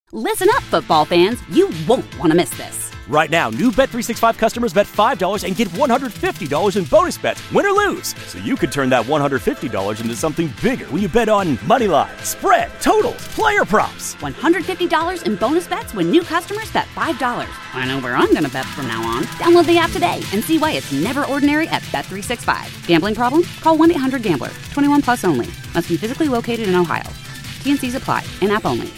Listen up, football fans. You won't want to miss this. Right now, new Bet365 customers bet $5 and get $150 in bonus bets, win or lose. So you could turn that $150 into something bigger when you bet on money line, spread, totals, player props. $150 in bonus bets when new customers bet $5. I know where I'm going to bet from now on. Download the app today and see why it's never ordinary at Bet365. Gambling problem? Call 1-800-GAMBLER. 21 plus only. Must be physically located in Ohio. T&Cs apply. In-app only.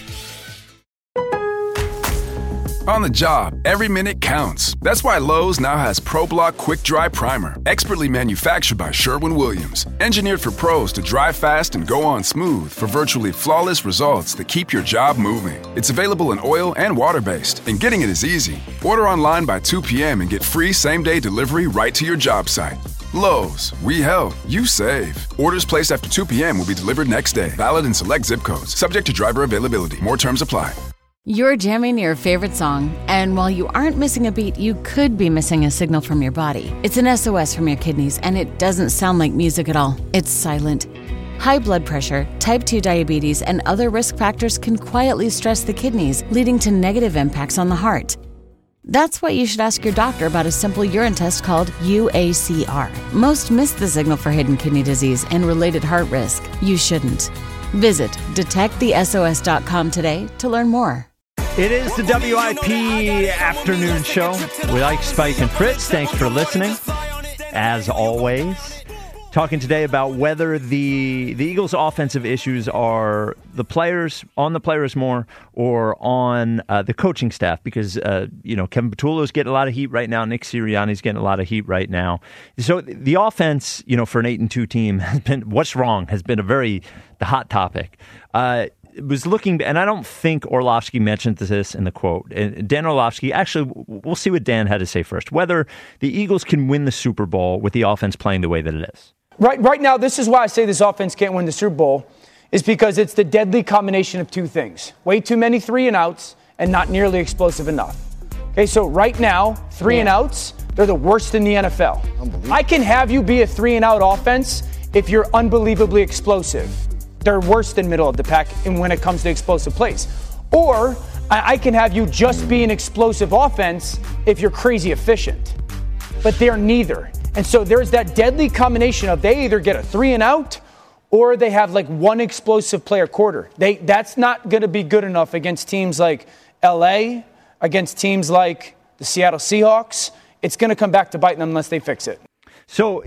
On the job, every minute counts. That's why Lowe's now has ProBlock Quick Dry Primer, expertly manufactured by Sherwin-Williams. Engineered for pros to dry fast and go on smooth for virtually flawless results that keep your job moving. It's available in oil and water-based, and getting it is easy. Order online by 2 p.m. and get free same-day delivery right to your job site. Lowe's, we help, you save. Orders placed after 2 p.m. will be delivered next day. Valid in select zip codes. Subject to driver availability. More terms apply. You're jamming your favorite song, and while you aren't missing a beat, you could be missing a signal from your body. It's an SOS from your kidneys, and it doesn't sound like music at all. It's silent. High blood pressure, type 2 diabetes, and other risk factors can quietly stress the kidneys, leading to negative impacts on the heart. That's why you should ask your doctor about a simple urine test called UACR. Most miss the signal for hidden kidney disease and related heart risk. You shouldn't. Visit detectthesos.com today to learn more. It is the WIP afternoon show with Ike, Spike, and Fritz. Thanks for listening. As always, talking today about whether the Eagles' offensive issues are the players more or on the coaching staff, because Kevin Patullo's getting a lot of heat right now. Nick Sirianni's getting a lot of heat right now. So the offense, for an 8-2 team has been the hot topic. Was looking, and I don't think Orlovsky mentioned this in the quote. Dan Orlovsky, actually, we'll see what Dan had to say first. Whether the Eagles can win the Super Bowl with the offense playing the way that it is. Right now, this is why I say this offense can't win the Super Bowl, is because it's the deadly combination of two things. Way too many 3-and-outs and not nearly explosive enough. Okay, so right now, 3-and-outs, they're the worst in the NFL. I can have you be a 3-and-out offense if you're unbelievably explosive. They're worse than middle of the pack when it comes to explosive plays. Or I can have you just be an explosive offense if you're crazy efficient. But they're neither. And so there's that deadly combination of they either get a 3-and-out or they have like one explosive player quarter. That's not going to be good enough against teams like LA, against teams like the Seattle Seahawks. It's going to come back to bite them unless they fix it. So,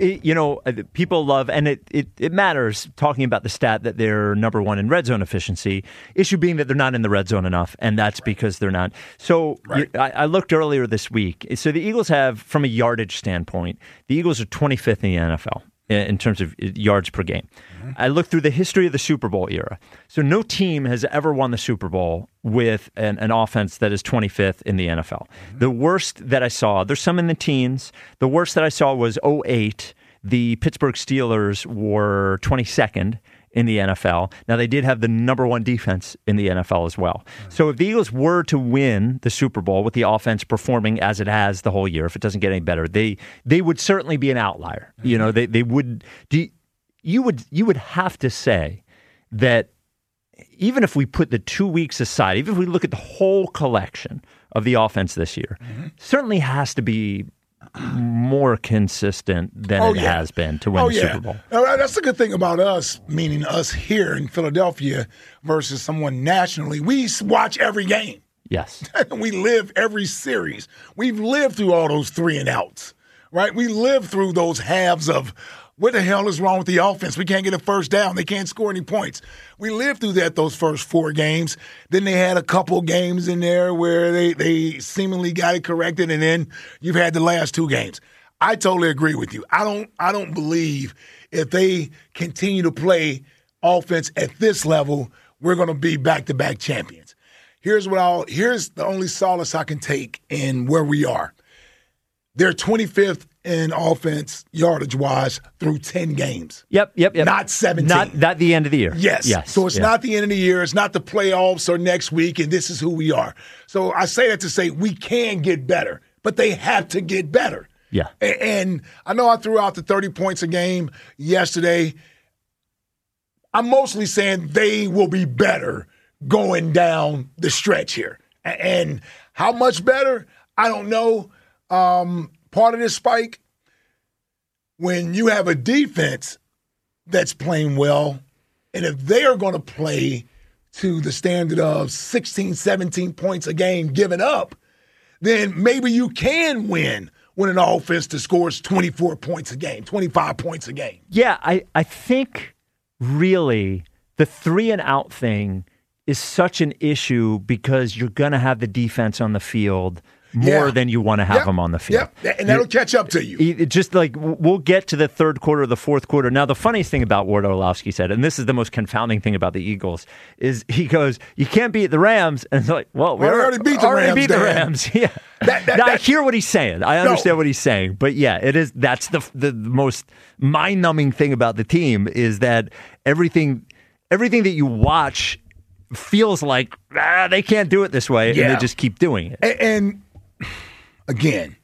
people love, and it matters, talking about the stat that they're number one in red zone efficiency, issue being that they're not in the red zone enough, and that's because they're not. So I looked earlier this week. So the Eagles have, from a yardage standpoint, the Eagles are 25th in the NFL in terms of yards per game. I looked through the history of the Super Bowl era. So no team has ever won the Super Bowl with an offense that is 25th in the NFL. The worst that I saw, there's some in the teens. The worst that I saw was 2008. The Pittsburgh Steelers were 22nd in the NFL. Now, they did have the number one defense in the NFL as well. So if the Eagles were to win the Super Bowl with the offense performing as it has the whole year, if it doesn't get any better, they would certainly be an outlier. They would. You would have to say that even if we put the 2 weeks aside, even if we look at the whole collection of the offense this year, certainly has to be more consistent than it has been to win the Super Bowl. That's the good thing about us, meaning us here in Philadelphia versus someone nationally. We watch every game. Yes. We live every series. We've lived through all those 3-and-outs, right? We lived through those halves of what the hell is wrong with the offense? We can't get a first down. They can't score any points. We lived through those first 4 games. Then they had a couple games in there where they seemingly got it corrected, and then you've had the last 2 games. I totally agree with you. I don't believe if they continue to play offense at this level, we're going to be back-to-back champions. Here's the only solace I can take in where we are. They're 25th in offense yardage-wise through 10 games. Yep. Not 17. Not the end of the year. Yes. So it's not the end of the year. It's not the playoffs or next week, and this is who we are. So I say that to say we can get better, but they have to get better. Yeah. And I know I threw out the 30 points a game yesterday. I'm mostly saying they will be better going down the stretch here. And how much better? I don't know. Part of this, Spike, when you have a defense that's playing well, and if they are going to play to the standard of 16, 17 points a game given up, then maybe you can win when an offense that scores 24 points a game, 25 points a game. Yeah, I think really the 3-and-out thing is such an issue because you're going to have the defense on the field more than you want to have them on the field. Yep, and that'll catch up to you. It just like we'll get to the third quarter, the fourth quarter. Now, the funniest thing about Ward Orlowski said, and this is the most confounding thing about the Eagles, is he goes, "You can't beat the Rams," and it's like, "Well, we already beat the Rams. Yeah, I hear what he's saying. I understand what he's saying, but yeah, it is. That's the most mind-numbing thing about the team is that everything that you watch feels like they can't do it this way, and they just keep doing it. And again,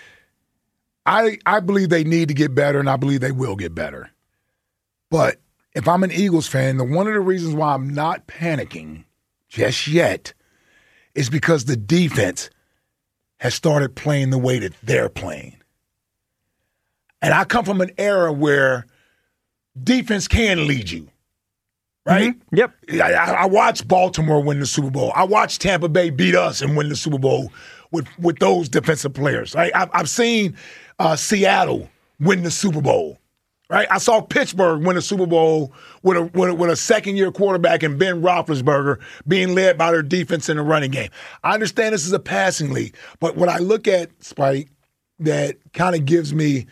I believe they need to get better, and I believe they will get better. But if I'm an Eagles fan, one of the reasons why I'm not panicking just yet is because the defense has started playing the way that they're playing. And I come from an era where defense can lead you. Right? Mm-hmm. Yep. I watched Baltimore win the Super Bowl. I watched Tampa Bay beat us and win the Super Bowl with those defensive players. Right? I've seen Seattle win the Super Bowl. Right? I saw Pittsburgh win a Super Bowl with a second-year quarterback and Ben Roethlisberger being led by their defense in the running game. I understand this is a passing league, but what I look at, Spike, that kind of gives me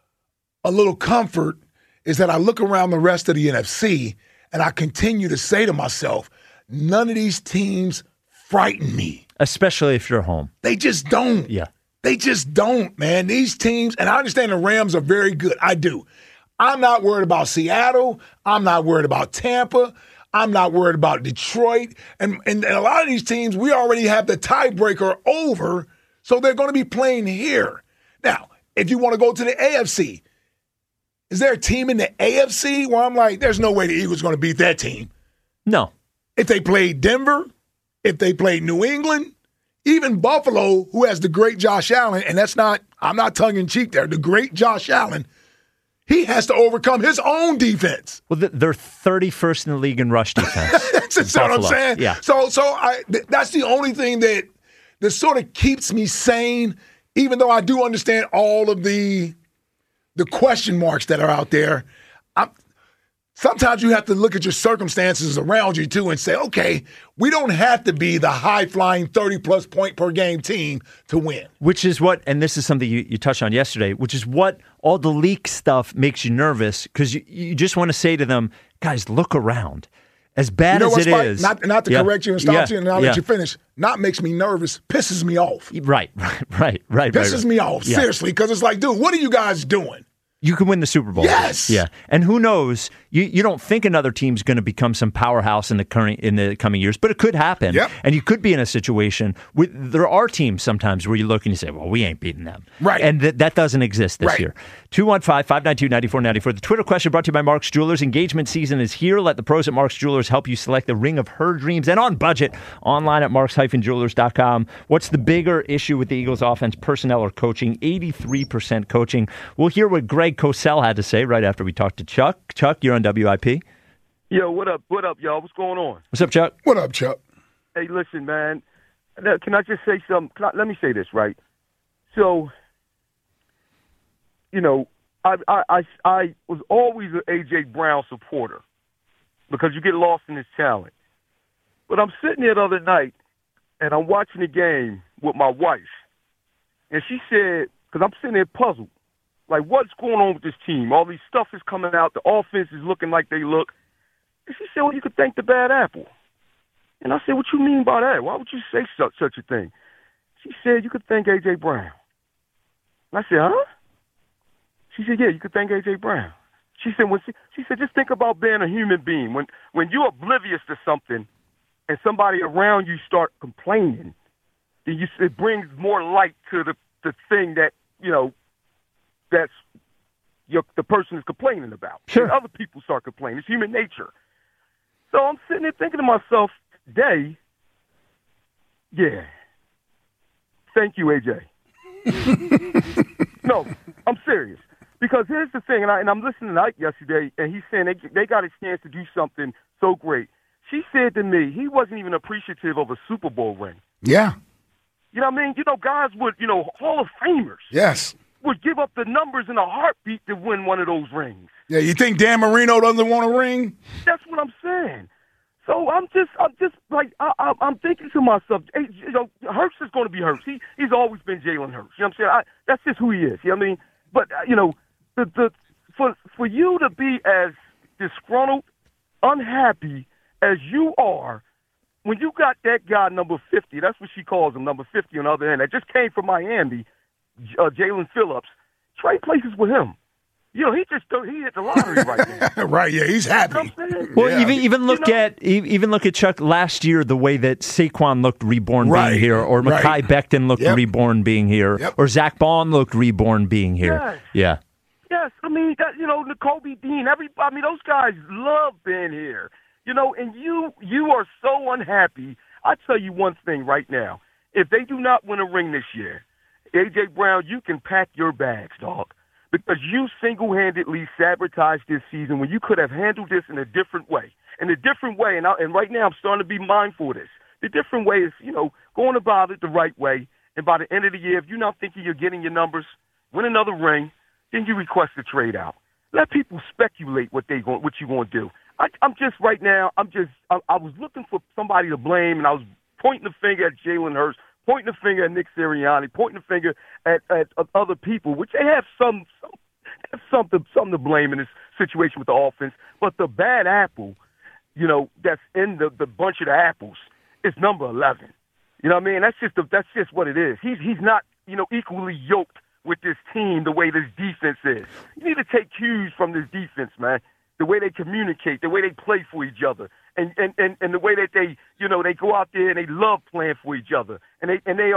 a little comfort is that I look around the rest of the NFC and I continue to say to myself, none of these teams frighten me. Especially if you're home. They just don't. Yeah. They just don't, man. These teams, and I understand the Rams are very good. I do. I'm not worried about Seattle. I'm not worried about Tampa. I'm not worried about Detroit. And a lot of these teams, we already have the tiebreaker over, so they're going to be playing here. Now, if you want to go to the AFC, is there a team in the AFC where I'm like, there's no way the Eagles are going to beat that team? No. If they played Denver, if they played New England, even Buffalo, who has the great Josh Allen, and I'm not tongue-in-cheek there, the great Josh Allen, he has to overcome his own defense. Well, they're 31st in the league in rush defense. That's what I'm saying. Yeah. So that's the only thing that sort of keeps me sane, even though I do understand all of the question marks that are out there. Sometimes you have to look at your circumstances around you, too, and say, okay, we don't have to be the high-flying 30-plus point per game team to win. Which is what, and this is something you touched on yesterday, which is what all the leak stuff makes you nervous because you just want to say to them, guys, look around. As bad as it is. Not to correct you and stop you and I'll let you finish. Not makes me nervous, pisses me off. Right. Pisses me off, seriously, because it's like, dude, what are you guys doing? You can win the Super Bowl. Yes. Yeah. And who knows? You don't think another team's going to become some powerhouse in the coming years, but it could happen. Yep. And you could be in a situation there are teams sometimes where you look and you say, well, we ain't beating them. Right. And that doesn't exist this year. 215-592-9494. The Twitter question brought to you by Mark's Jewelers. Engagement season is here. Let the pros at Mark's Jewelers help you select the ring of her dreams and on budget online at marks-jewelers.com. What's the bigger issue with the Eagles offense, personnel or coaching? 83% coaching. We'll hear what Greg Cosell had to say right after we talk to Chuck. Chuck, you're on WIP. Yo, what up, y'all? What's going on? What's up, Chuck? What up, Chuck? Hey, listen, man. Can I just say something? Let me say this, right? So, you know, I was always an A.J. Brown supporter because you get lost in his talent. But I'm sitting there the other night, and I'm watching the game with my wife. And she said, because I'm sitting there puzzled, like, what's going on with this team? All these stuff is coming out. The offense is looking like they look. And she said, well, you could thank the bad apple. And I said, what you mean by that? Why would you say such a thing? She said, you could thank A.J. Brown. And I said, huh? She said, yeah, you could thank A.J. Brown. She said, just think about being a human being. When you're oblivious to something and somebody around you start complaining, then it brings more light to the thing that, you know, that's the person is complaining about. Sure. And other people start complaining. It's human nature. So I'm sitting there thinking to myself, day, yeah. Thank you, AJ. No, I'm serious. Because here's the thing, and I'm listening to Ike yesterday, and he's saying they got a chance to do something so great. She said to me he wasn't even appreciative of a Super Bowl ring. Yeah. You know what I mean? You know, guys would, Hall of Famers. Yes. Would give up the numbers in a heartbeat to win one of those rings. Yeah, you think Dan Marino doesn't want a ring? That's what I'm saying. So I'm just like, I'm thinking to myself, hey, Hurts is going to be Hurts. He's always been Jalen Hurts. You know what I'm saying? That's just who he is. You know what I mean? But, for you to be as disgruntled, unhappy as you are, when you got that guy number 50, that's what she calls him, number 50 on the other end, that just came from Miami, Jalen Phillips, trade places with him. He hit the lottery right now. Right, yeah, he's happy. You know what I'm saying? Well, Yeah. even look at Chuck last year, the way that Saquon looked reborn being here, or Mekhi Becton looked reborn being here, or Zach Bond looked reborn being here. Yes. Yeah. Yes, I mean, Kobe Dean, those guys love being here. And you are so unhappy. I tell you one thing right now. If they do not win a ring this year, A.J. Brown, you can pack your bags, dog. Because you single-handedly sabotaged this season when you could have handled this in a different way. And right now I'm starting to be mindful of this. The different way is, going about it the right way. And by the end of the year, if you're not thinking you're getting your numbers, win another ring, then you request a trade out. Let people speculate what you're going to do. I was looking for somebody to blame, and I was pointing the finger at Jalen Hurts, pointing the finger at Nick Sirianni, pointing the finger at other people, which they have something to blame in this situation with the offense. But the bad apple, that's in the bunch of the apples, is number 11. You know what I mean? That's just what it is. He's not equally yoked with this team the way this defense is. You need to take cues from this defense, man. The way they communicate, the way they play for each other, and the way that they go out there and they love playing for each other, and they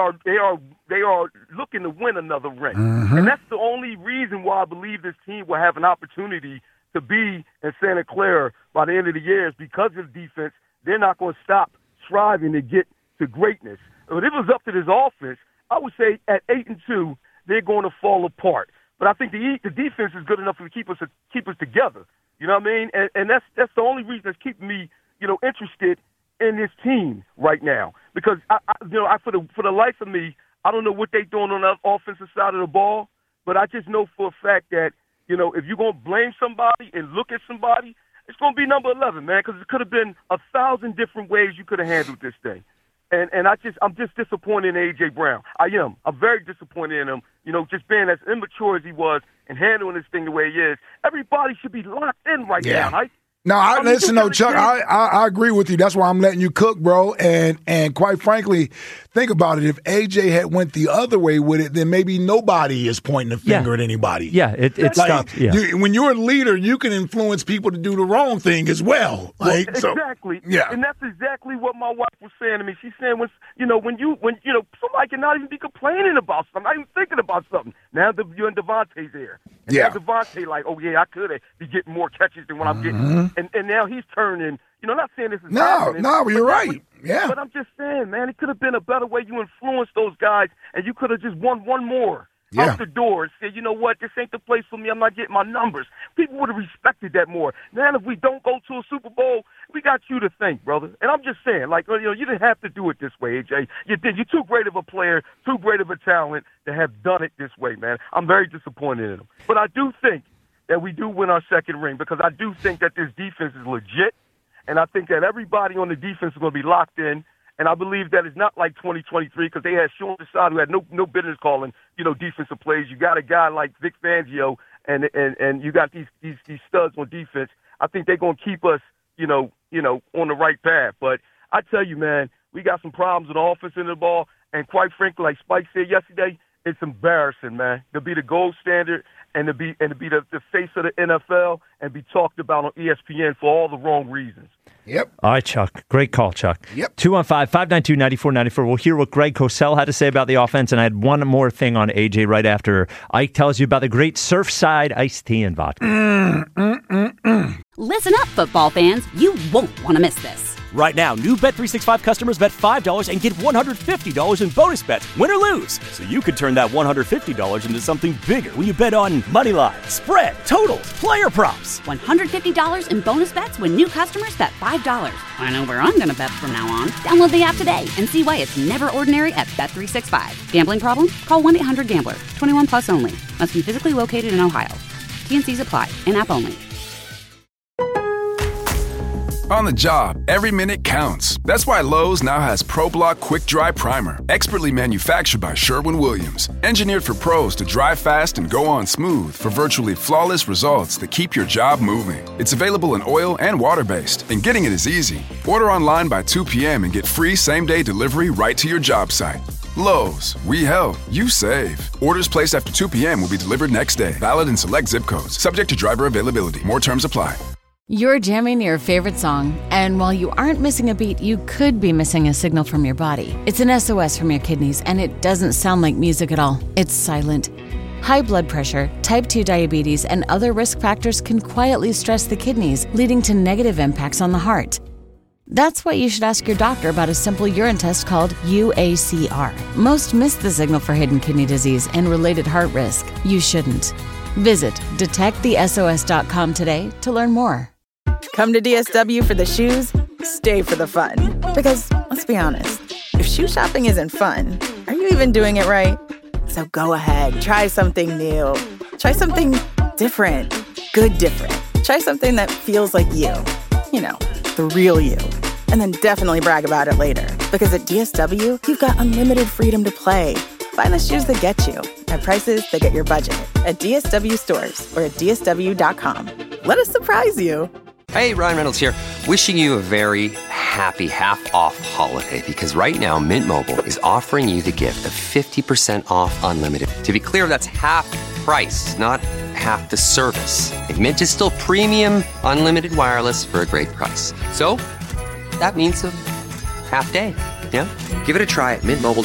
are looking to win another ring. Mm-hmm. And that's the only reason why I believe this team will have an opportunity to be in Santa Clara by the end of the year, is because of defense. They're not going to stop striving to get to greatness. If it was up to this offense, I would say at 8-2 they're going to fall apart. But I think the defense is good enough to keep us together. You know what I mean? And that's the only reason that's keeping me, interested in this team right now. Because for the life of me, I don't know what they're doing on the offensive side of the ball, but I just know for a fact that, if you're going to blame somebody and look at somebody, it's going to be number 11, man, because it could have been 1,000 different ways you could have handled this thing. And I'm just disappointed in A.J. Brown. I am. I'm very disappointed in him, just being as immature as he was and handling this thing the way he is. Everybody should be locked in right now, right? No, listen, Chuck, I agree with you. That's why I'm letting you cook, bro. And quite frankly, think about it. If AJ had went the other way with it, then maybe nobody is pointing a finger at anybody. Yeah, it stops. Yeah. When you're a leader, you can influence people to do the wrong thing as well. Exactly. Yeah. And that's exactly what my wife was saying to me. She's saying, when somebody cannot even be complaining about something, not even thinking about something. Now you and Devontae's there. And now Devontae like, oh, yeah, I could be getting more catches than what I'm getting. And now he's turning, not saying this is happening. No, you're right. Yeah. But I'm just saying, man, it could have been a better way you influenced those guys, and you could have just won one more out the door and said, you know what, this ain't the place for me. I'm not getting my numbers. People would have respected that more. Now, if we don't go to a Super Bowl, we got you to thank, brother. And I'm just saying, you didn't have to do it this way, AJ. You did. You're too great of a player, too great of a talent to have done it this way, man. I'm very disappointed in him. But I do think that we do win our second ring, because I do think that this defense is legit, and I think that everybody on the defense is going to be locked in, and I believe that it's not like 2023, because they had Sean Desai, who had no business calling, defensive plays. You got a guy like Vic Fangio, and you got these studs on defense. I think they're going to keep us, on the right path. But I tell you, man, we got some problems with the offense in the ball, and quite frankly, like Spike said yesterday, it's embarrassing, man, to be the gold standard and to be the face of the NFL and be talked about on ESPN for all the wrong reasons. Yep. All right, Chuck. Great call, Chuck. Yep. 215-592-9494. We'll hear what Greg Cosell had to say about the offense, and I had one more thing on AJ right after Ike tells you about the great Surfside iced tea and vodka. Listen up, football fans. You won't want to miss this. Right now, new Bet365 customers bet $5 and get $150 in bonus bets, win or lose. So you could turn that $150 into something bigger when you bet on moneyline, spread, totals, player props. $150 in bonus bets when new customers bet $5. I know where I'm going to bet from now on. Download the app today and see why it's never ordinary at Bet365. Gambling problem? Call 1-800-GAMBLER. 21 plus only. Must be physically located in Ohio. T&Cs apply. In-app only. On the job, every minute counts. That's why Lowe's now has ProBlock Quick Dry Primer, expertly manufactured by Sherwin-Williams. Engineered for pros to dry fast and go on smooth for virtually flawless results that keep your job moving. It's available in oil and water-based, and getting it is easy. Order online by 2 p.m. and get free same-day delivery right to your job site. Lowe's, we help, you save. Orders placed after 2 p.m. will be delivered next day. Valid in select zip codes. Subject to driver availability. More terms apply. You're jamming your favorite song, and while you aren't missing a beat, you could be missing a signal from your body. It's an SOS from your kidneys, and it doesn't sound like music at all. It's silent. High blood pressure, type 2 diabetes, and other risk factors can quietly stress the kidneys, leading to negative impacts on the heart. That's why you should ask your doctor about a simple urine test called UACR. Most miss the signal for hidden kidney disease and related heart risk. You shouldn't. Visit detectthesos.com today to learn more. Come to DSW for the shoes, stay for the fun. Because, let's be honest, if shoe shopping isn't fun, are you even doing it right? So go ahead, try something new. Try something different. Good different. Try something that feels like you. You know, the real you. And then definitely brag about it later. Because at DSW, you've got unlimited freedom to play. Find the shoes that get you at prices that get your budget at DSW stores or at DSW.com. Let us surprise you. Hey, Ryan Reynolds here. Wishing you a very happy half-off holiday because right now Mint Mobile is offering you the gift of 50% off unlimited. To be clear, that's half price, not half the service. And Mint is still premium unlimited wireless for a great price. So that means a half day. Yeah? Give it a try at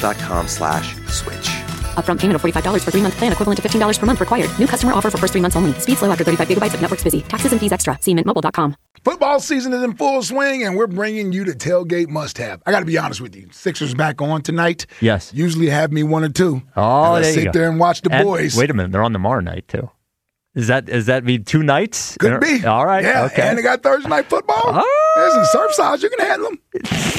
mintmobile.com/switch. Upfront payment of $45 for 3-month plan equivalent to $15 per month required. New customer offer for first 3 months only. Speed slow after 35 gigabytes if network's busy. Taxes and fees extra. See mintmobile.com. Football season is in full swing, and we're bringing you the Tailgate Must-Have. I got to be honest with you. Sixers back on tonight. Yes. Usually have me 1 or 2. Oh, and there you sit go. there and watch the boys. Wait a minute. They're on tomorrow night, too. Is that be 2 nights? Could be. All right. Yeah, okay. and they got Thursday night football. Oh. There's some Surfsides. You can handle them.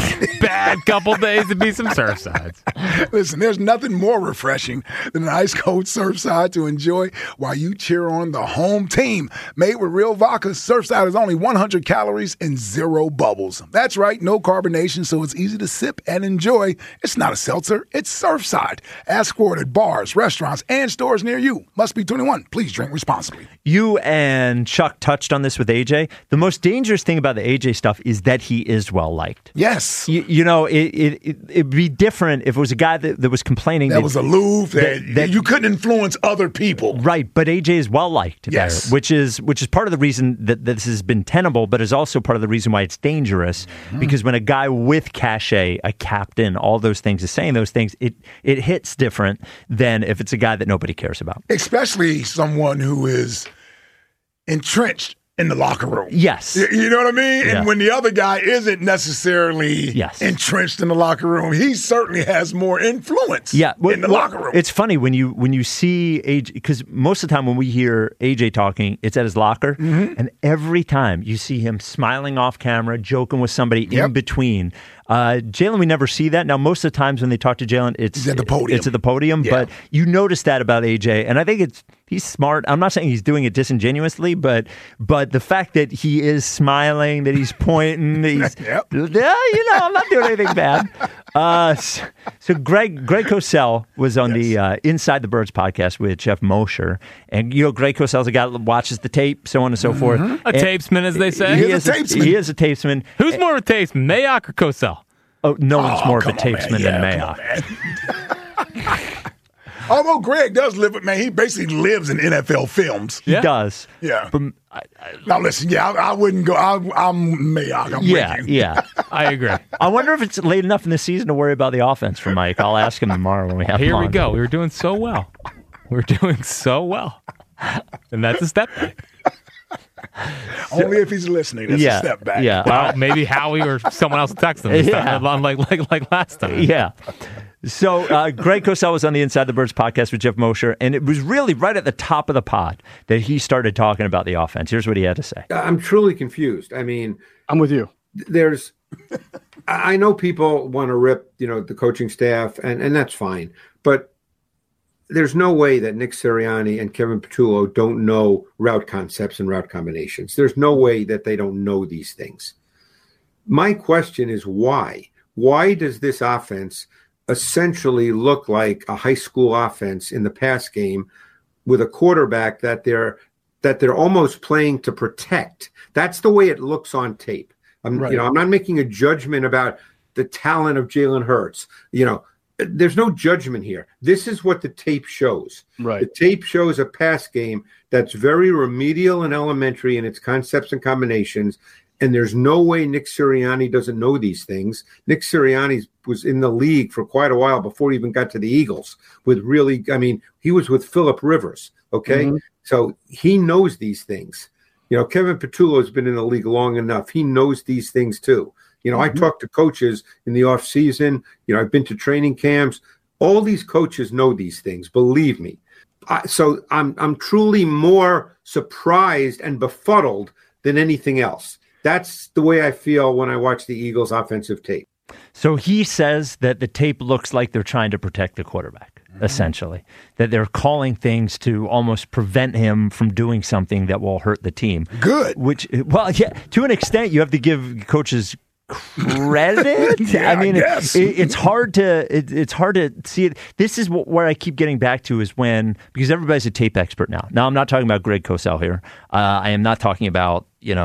Bad couple days to be some Surfsides. Listen, there's nothing more refreshing than an ice cold Surfside to enjoy while you cheer on the home team. Made with real vodka, Surfside is only 100 calories and 0 bubbles. That's right, no carbonation, so it's easy to sip and enjoy. It's not a seltzer, it's Surfside. Ask for it at bars, restaurants, and stores near you. Must be 21. Please drink responsibly. You and Chuck touched on this with AJ. The most dangerous thing about the AJ stuff is that he is well liked. Yes. You know, it'd be different if it was a guy that was complaining. That was aloof, that you couldn't influence other people. Right, but AJ is well liked yes. there, which is part of the reason that this has been tenable, but is also part of the reason why it's dangerous. Mm-hmm. Because when a guy with cachet, a captain, all those things is saying those things, it hits different than if it's a guy that nobody cares about. Especially someone who is entrenched in the locker room. Yes. You know what I mean? Yeah. And when the other guy isn't necessarily entrenched in the locker room, he certainly has more influence in the locker room. It's funny when you see AJ, because most of the time when we hear AJ talking, it's at his locker, mm-hmm. and every time you see him smiling off camera, joking with somebody in between. Jalen, we never see that. Now, most of the times when they talk to Jalen, it's at the podium. It's at the podium, yeah. But you notice that about AJ, and I think he's smart. I'm not saying he's doing it disingenuously, but the fact that he is smiling, that he's pointing, that he's, I'm not doing anything bad. So Greg Cosell was on the Inside the Birds podcast with Jeff Mosher, and Greg Cosell's a guy that watches the tape, so on and so forth. A tapesman, as they say. He is a tapesman. He is a tapesman. Who's more of a tapesman, Mayock or Cosell? Oh, no one's more of a tapesman than Mayock. Although Greg does live with, he basically lives in NFL films. He does. Yeah. But, now listen, I wouldn't go. I'm Mayock. I'm with you. Yeah. I agree. I wonder if it's late enough in the season to worry about the offense for Mike. I'll ask him tomorrow when we have him Here we on. go. We were doing so well. And that's a step back. Only if he's listening. That's a step back. Yeah. Well, maybe Howie or someone else will text him this time, like last time. Yeah. So Greg Cosell was on the Inside the Birds podcast with Jeff Mosher, and it was really right at the top of the pod that he started talking about the offense. Here's what he had to say. I'm truly confused. I mean, I'm with you. I know people want to rip, the coaching staff, and that's fine. But there's no way that Nick Sirianni and Kevin Patullo don't know route concepts and route combinations. There's no way that they don't know these things. My question is why? Why does this offense essentially look like a high school offense in the pass game with a quarterback that they're almost playing to protect? That's the way it looks on tape. I'm not making a judgment about the talent of Jalen Hurts. There's no judgment here. This is what the tape shows. Right. The tape shows a pass game that's very remedial and elementary in its concepts and combinations. And there's no way Nick Sirianni doesn't know these things. Nick Sirianni was in the league for quite a while before he even got to the Eagles he was with Phillip Rivers. Okay. Mm-hmm. So he knows these things. Kevin Patullo has been in the league long enough. He knows these things too. I talk to coaches in the off season. I've been to training camps. All these coaches know these things. Believe me. So I'm truly more surprised and befuddled than anything else. That's the way I feel when I watch the Eagles' offensive tape. So he says that the tape looks like they're trying to protect the quarterback, essentially, that they're calling things to almost prevent him from doing something that will hurt the team. Good. To an extent, you have to give coaches credit. Yeah, it's hard to see it. This is where I keep getting back to is because everybody's a tape expert now. Now, I'm not talking about Greg Cosell here. I am not talking about,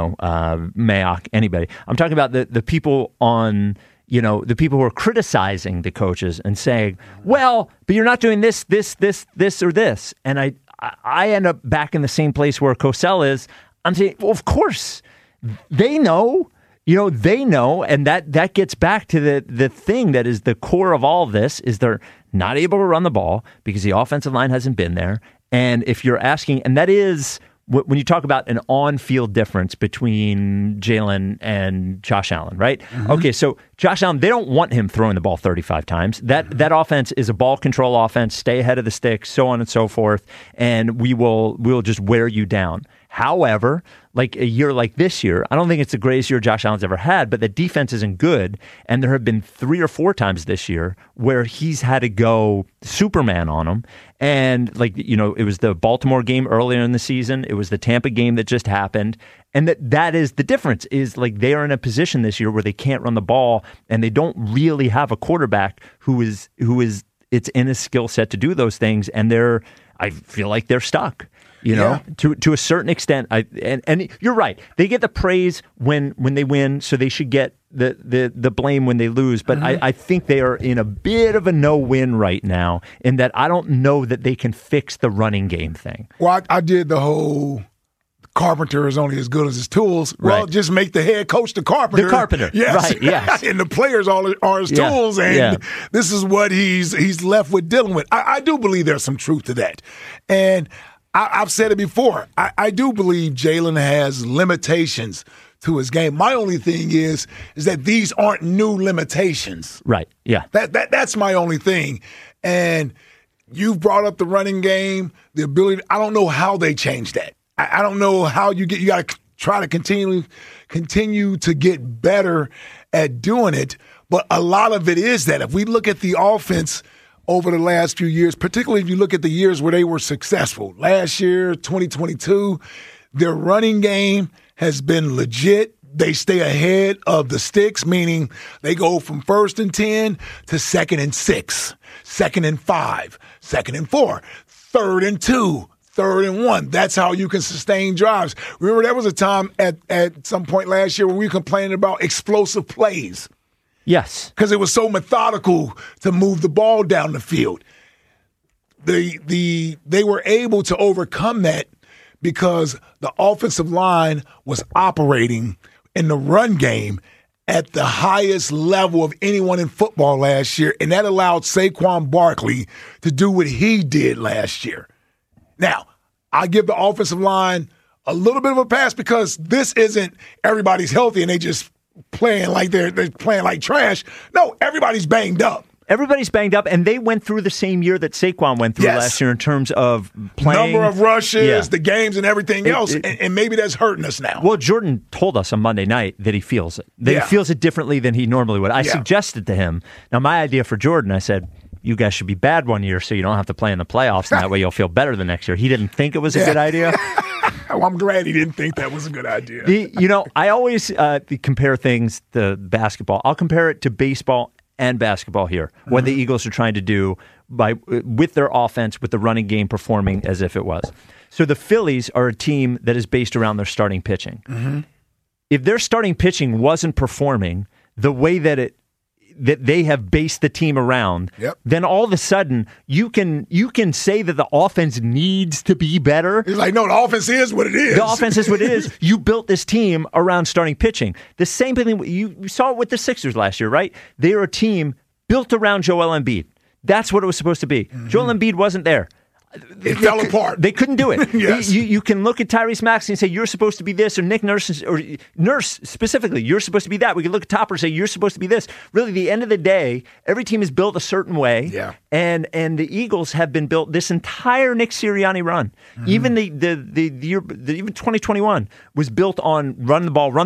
Mayock, anybody. I'm talking about the people on, the people who are criticizing the coaches and saying, well, but you're not doing this, or this. And I end up back in the same place where Cosell is. I'm saying, well, of course, they know. They know, and that gets back to the thing that is the core of all of this is they're not able to run the ball because the offensive line hasn't been there. And if you're asking, and that is when you talk about an on-field difference between Jalen and Josh Allen, right? Mm-hmm. Okay, so Josh Allen, they don't want him throwing the ball 35 times. That offense is a ball control offense, stay ahead of the stick, so on and so forth, and we'll just wear you down. However, like a year like this year, I don't think it's the greatest year Josh Allen's ever had, but the defense isn't good. And there have been 3 or 4 times this year where he's had to go Superman on them. And it was the Baltimore game earlier in the season. It was the Tampa game that just happened. And that is the difference is they are in a position this year where they can't run the ball and they don't really have a quarterback who is it's in his skill set to do those things. And I feel like they're stuck. To a certain extent, and you're right. They get the praise when they win, so they should get the blame when they lose. But I think they are in a bit of a no-win right now in that I don't know that they can fix the running game thing. Well, I did the whole carpenter is only as good as his tools. Well, right. Just make the head coach the carpenter. The carpenter, yes. Right, yes. And the players are his tools, and this is what he's left with dealing with. I do believe there's some truth to that. And I've said it before. I do believe Jalen has limitations to his game. My only thing is that these aren't new limitations. Right. Yeah. That's my only thing. And you've brought up the running game, the ability. I don't know how they change that. I don't know how you got to try to continue to get better at doing it. But a lot of it is that if we look at the offense over the last few years, particularly if you look at the years where they were successful. Last year, 2022, their running game has been legit. They stay ahead of the sticks, meaning they go from 1st and 10 to 2nd and 6, 2nd and 5, 2nd and 4, 3rd and 2, 3rd and 1. That's how you can sustain drives. Remember, there was a time at some point last year when we were complaining about explosive plays. Yes. Because it was so methodical to move the ball down the field. They were able to overcome that because the offensive line was operating in the run game at the highest level of anyone in football last year, and that allowed Saquon Barkley to do what he did last year. Now, I give the offensive line a little bit of a pass because this isn't everybody's healthy and they just playing like they're playing like trash. No, everybody's banged up. Everybody's banged up, and they went through the same year that Saquon went through last year in terms of playing. Number of rushes, the games, and everything else, and maybe that's hurting us now. Well, Jordan told us on Monday night that he feels it. That he feels it differently than he normally would. I suggested to him, now my idea for Jordan, I said, you guys should be bad one year so you don't have to play in the playoffs, and that way you'll feel better the next year. He didn't think it was a good idea. Well, I'm glad he didn't think that was a good idea. I always compare things to basketball. I'll compare it to baseball and basketball here, what the Eagles are trying to do with their offense, with the running game performing as if it was. So the Phillies are a team that is based around their starting pitching. Mm-hmm. If their starting pitching wasn't performing the way that they have based the team around, then all of a sudden you can say that the offense needs to be better. It's like, no, the offense is what it is. The offense is what it is. You built this team around starting pitching. The same thing, you saw it with the Sixers last year, right? They are a team built around Joel Embiid. That's what it was supposed to be. Mm-hmm. Joel Embiid wasn't there. It fell apart. They couldn't do it. Yes. You can look at Tyrese Maxey and say, you're supposed to be this, or Nick Nurse, or Nurse specifically, you're supposed to be that. We can look at Topper and say, you're supposed to be this. Really, at the end of the day, every team is built a certain way. Yeah. And the Eagles have been built this entire Nick Sirianni run. Mm-hmm. Even the year, even 2021 was built on run the ball,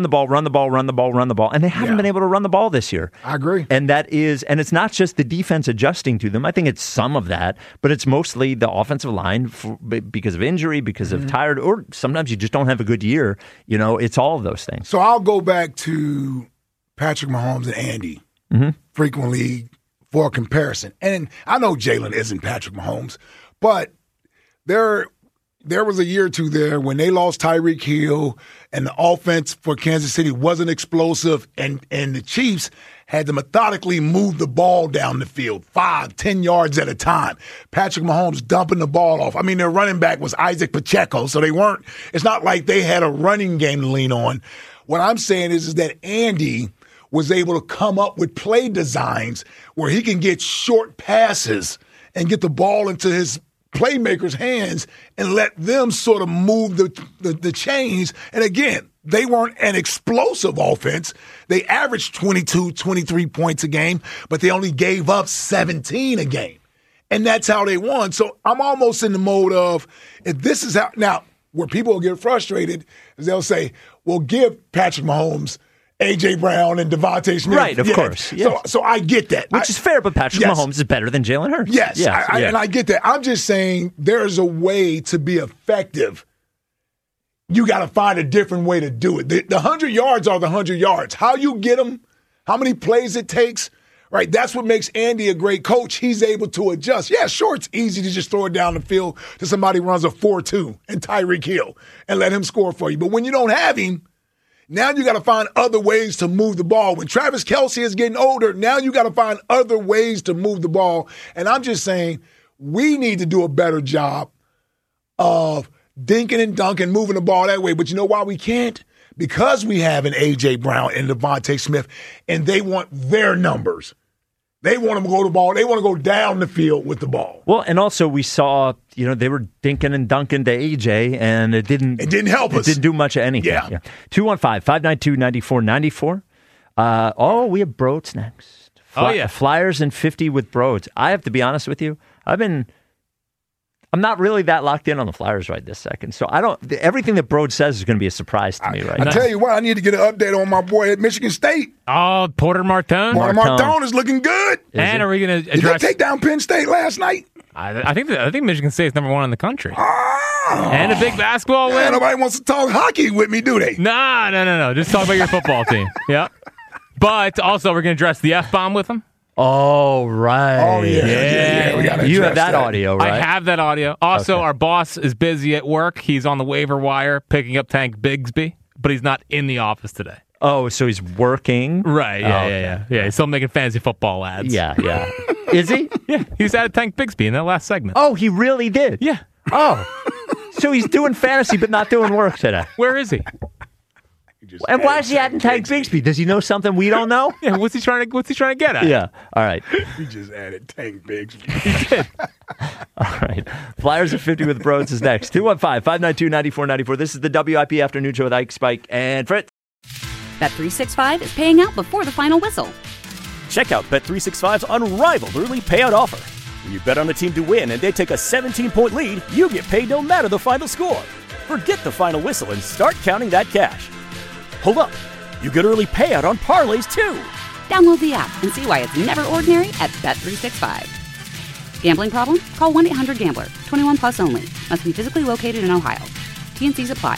and they haven't been able to run the ball this year. I agree. And it's not just the defense adjusting to them. I think it's some of that, but it's mostly the offensive line because of injury, because of tired, or sometimes you just don't have a good year. It's all of those things. So I'll go back to Patrick Mahomes and Andy frequently for a comparison. And I know Jalen isn't Patrick Mahomes, but there was a year or two there when they lost Tyreek Hill and the offense for Kansas City wasn't explosive, and the Chiefs had to methodically move the ball down the field 5-10 yards at a time. Patrick Mahomes dumping the ball off. I mean, their running back was Isaac Pacheco, so it's not like they had a running game to lean on. What I'm saying is that Andy was able to come up with play designs where he can get short passes and get the ball into his playmakers' hands and let them sort of move the chains. And again, they weren't an explosive offense. They averaged 22, 23 points a game, but they only gave up 17 a game. And that's how they won. So I'm almost in the mode of, if this is how, now, where people will get frustrated is they'll say, well, give Patrick Mahomes A.J. Brown and Devontae Smith. Right, of course. Yes. So I get that. Which is fair, but Patrick Mahomes is better than Jalen Hurts. Yes, and I get that. I'm just saying there's a way to be effective. You got to find a different way to do it. The 100 yards are the 100 yards. How you get them, how many plays it takes, right? That's what makes Andy a great coach. He's able to adjust. Yeah, sure, it's easy to just throw it down the field to somebody who runs a 4-2 and Tyreek Hill and let him score for you. But when you don't have him, now you got to find other ways to move the ball. When Travis Kelce is getting older, now you got to find other ways to move the ball. And I'm just saying we need to do a better job of dinking and dunking, moving the ball that way. But you know why we can't? Because we have an A.J. Brown and Devontae Smith, and they want their numbers. They want them to go to the ball. They want to go down the field with the ball. Well, and also we saw, they were dinking and dunking to AJ, and it didn't help us. It didn't do much of anything. Yeah. 215-592-9494. We have Broads next. Flyers and 50 with Broads. I have to be honest with you. I'm not really that locked in on the Flyers right this second. So everything that Broad says is going to be a surprise to me right now. I tell you what, I need to get an update on my boy at Michigan State. Oh, Porter Martone. Porter Martone is looking good. Are we going to address? Did they take down Penn State last night? I think Michigan State is number one in the country. And a big basketball win. Nobody wants to talk hockey with me, do they? No. Just talk about your football team. Yeah. But also, we're going to address the F-bomb with them. Oh, right. Oh, yeah. We gotta you have that audio, right? I have that audio. Also, Our boss is busy at work. He's on the waiver wire picking up Tank Bigsby, but he's not in the office today. Oh, so he's working? Right, yeah. He's still making fantasy football ads. Yeah. Is he? Yeah, he's added Tank Bigsby in that last segment. Oh, he really did? Yeah. Oh, so he's doing fantasy but not doing work today. Where is he? And why is he adding Tank Bigsby? Does he know something we don't know? Yeah, what's he trying to get at? Yeah, all right. He just added Tank Bigsby. He did. All right. Flyers at 50 with Broads is next. 215-592-9494. This is the WIP Afternoon Show with Ike, Spike, and Fritz. Bet365 is paying out before the final whistle. Check out Bet365's unrivaled early payout offer. When you bet on a team to win and they take a 17-point lead, you get paid no matter the final score. Forget the final whistle and start counting that cash. Hold up. You get early payout on parlays, too. Download the app and see why it's never ordinary at Bet365. Gambling problem? Call 1-800-GAMBLER. 21 plus only. Must be physically located in Ohio. T&Cs apply.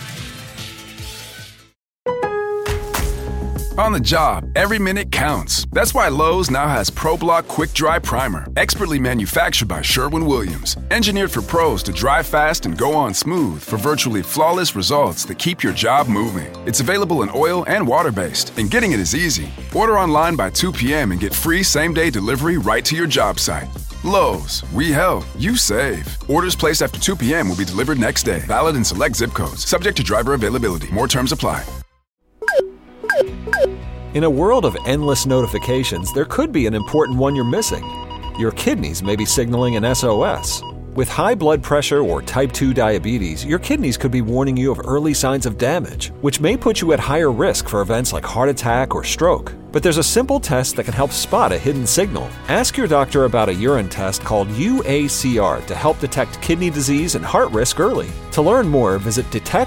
On the job, every minute counts. That's why Lowe's now has ProBlock Quick Dry Primer, expertly manufactured by Sherwin-Williams. Engineered for pros to dry fast and go on smooth for virtually flawless results that keep your job moving. It's available in oil and water-based, and getting it is easy. Order online by 2 p.m. and get free same-day delivery right to your job site. Lowe's, we help, you save. Orders placed after 2 p.m. will be delivered next day. Valid in select zip codes. Subject to driver availability. More terms apply. In a world of endless notifications, there could be an important one you're missing. Your kidneys may be signaling an SOS. With high blood pressure or type 2 diabetes, your kidneys could be warning you of early signs of damage, which may put you at higher risk for events like heart attack or stroke. But there's a simple test that can help spot a hidden signal. Ask your doctor about a urine test called UACR to help detect kidney disease and heart risk early. To learn more, visit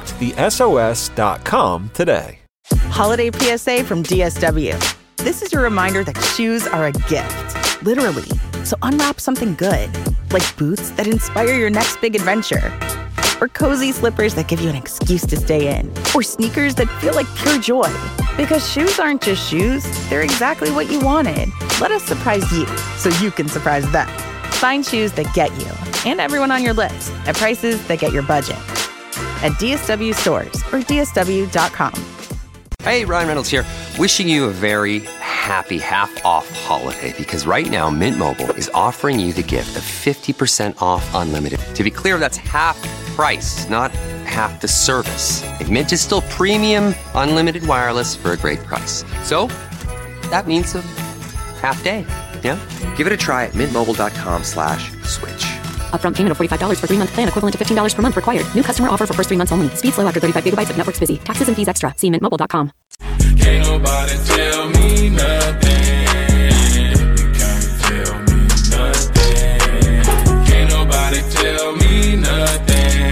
detectthesos.com today. Holiday PSA from DSW. This is your reminder that shoes are a gift, literally. So unwrap something good, like boots that inspire your next big adventure, or cozy slippers that give you an excuse to stay in, or sneakers that feel like pure joy. Because shoes aren't just shoes, they're exactly what you wanted. Let us surprise you so you can surprise them. Find shoes that get you and everyone on your list at prices that get your budget. At DSW stores or DSW.com. Hey, Ryan Reynolds here, wishing you a very happy half-off holiday, because right now Mint Mobile is offering you the gift of 50% off unlimited. To be clear, that's half price, not half the service. And Mint is still premium unlimited wireless for a great price. So that means a half day, yeah? Give it a try at mintmobile.com/switch. Upfront payment of $45 for 3-month plan, equivalent to $15 per month required. New customer offer for first 3 months only. Speed slow after 35 gigabytes if network's busy. Taxes and fees extra. See mintmobile.com. Can't nobody tell me nothing. You can't tell me nothing. Can't nobody tell me nothing.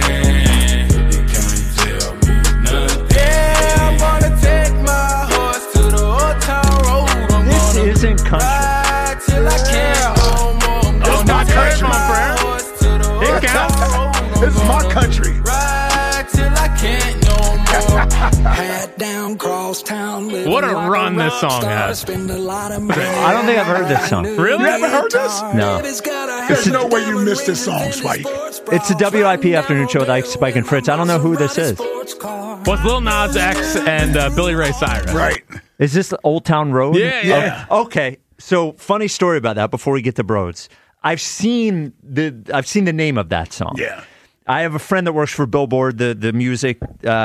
You can't tell me nothing. Yeah, I'm gonna take my horse to the old town road. This isn't country. Ride till I can't no more. It's not country, my friend. It counts. This is my country. Ride till I can't no more. Head down, cross town. What a run this song has. I don't think I've heard this song. Really? You haven't heard this? No. There's no way you missed this song, Spike. It's the WIP Afternoon Show with Ike, Spike, and Fritz. I don't know who this is. What's Lil Nas X and Billy Ray Cyrus? Right. Is this Old Town Road? Yeah. Okay. So, funny story about that before we get to Broads. I've seen the name of that song. Yeah. I have a friend that works for Billboard, the music,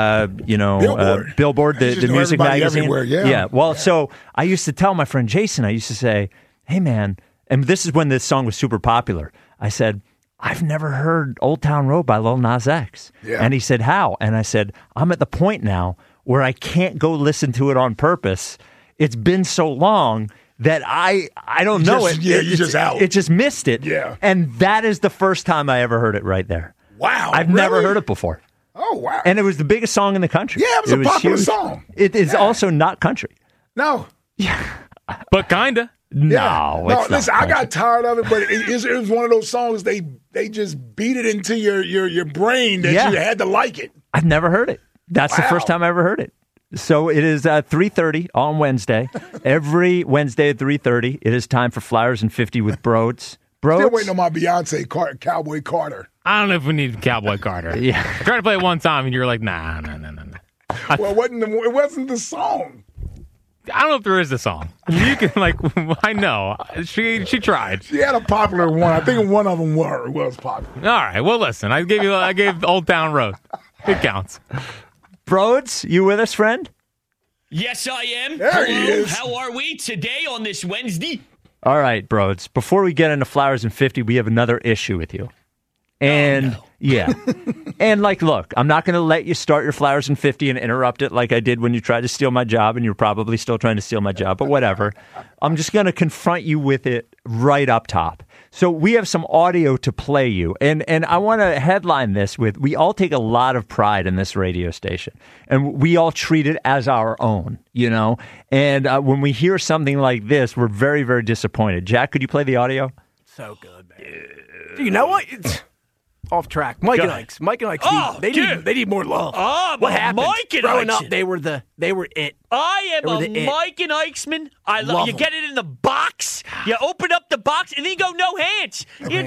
Billboard, the music magazine. Everywhere, yeah. Yeah. Well, so I used to tell my friend Jason, I used to say, hey, man, and this is when this song was super popular. I said, I've never heard Old Town Road by Lil Nas X. Yeah. And he said, how? And I said, I'm at the point now where I can't go listen to it on purpose. It's been so long that I don't know it. Yeah, you just out. It just missed it. Yeah. And that is the first time I ever heard it right there. Wow. I've never heard it before. Oh, wow. And it was the biggest song in the country. Yeah, it was a popular huge. song. It is also not country. No. But kinda. No, it's not listen, I country. got tired of it, but it was one of those songs they just beat it into your brain that you had to like it. I've never heard it. That's the first time I ever heard it. So it is 3:30 on Wednesday. Every Wednesday at 3:30, it is time for Flyers and 50 with Broads. Still waiting on my Beyonce Cowboy Carter. I don't know if we need Cowboy Carter. Yeah. I tried to play it one time, and you were like, nah. Well, it wasn't the song. I don't know if there is a song. You can, I know. She tried. She had a popular one. I think one of them was popular. All right. Well, listen, I gave Old Town Road. It counts. Broads, you with us, friend? Yes, I am. There he Hello, is. how are we today on this Wednesday? All right, Broads. Before we get into Flowers and 50, we have another issue with you. And yeah. And look, I'm not going to let you start your Flowers and 50 and interrupt it like I did when you tried to steal my job, and you're probably still trying to steal my job, but whatever. I'm just going to confront you with it right up top. So we have some audio to play you, and I want to headline this with, we all take a lot of pride in this radio station, and we all treat it as our own, and when we hear something like this, we're very, very disappointed. Jack, could you play the audio? So good, man. Do you know what? It's off track. Mike and Ike's. They need more love. Oh, what happened? Mike and Growing Ike's. up, they were it. I am a Mike and Ikesman. I love you. Get it in the box. You open up the box and then you go no hands.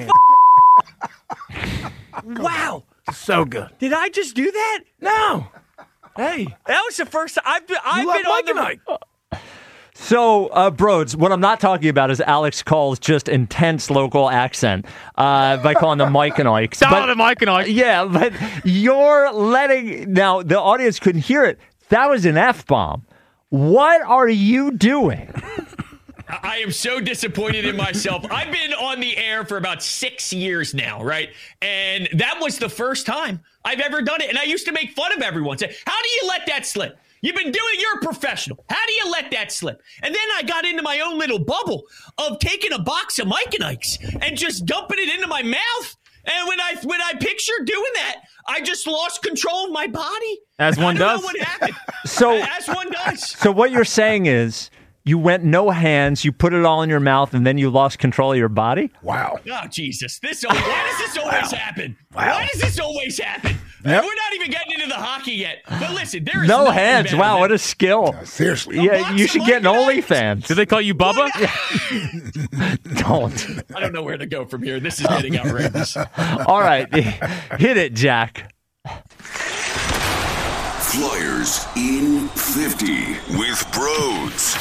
Wow, so good. Did I just do that? No. Hey, that was the first time I've been Mike on the. And Ike. So, Broads, what I'm not talking about is Alex Call's just intense local accent by calling them Mike and Ike. The Mike and Ike. Yeah, but you're letting... Now, the audience couldn't hear it. That was an F-bomb. What are you doing? I am so disappointed in myself. I've been on the air for about 6 years now, right? And that was the first time I've ever done it. And I used to make fun of everyone. Say, how do you let that slip? You've been doing it. You're a professional. How do you let that slip? And then I got into my own little bubble of taking a box of Mike and Ike's and just dumping it into my mouth. And when I picture doing that, I just lost control of my body. As one does. I don't know what happened. As one does. So what you're saying is you went no hands, you put it all in your mouth, and then you lost control of your body? Wow. Oh, Jesus. Why does this always happen? Wow. Why does this always happen? Yep. We're not even getting into the hocky yet. But listen, there is no nothing hands. better Wow, than- what a skill. Seriously. Yeah, you should get an OnlyFans. Do they call you Bubba? Don't. I don't know where to go from here. This is getting outrageous. All right. Hit it, Jack. Flyers in 50 with Broads.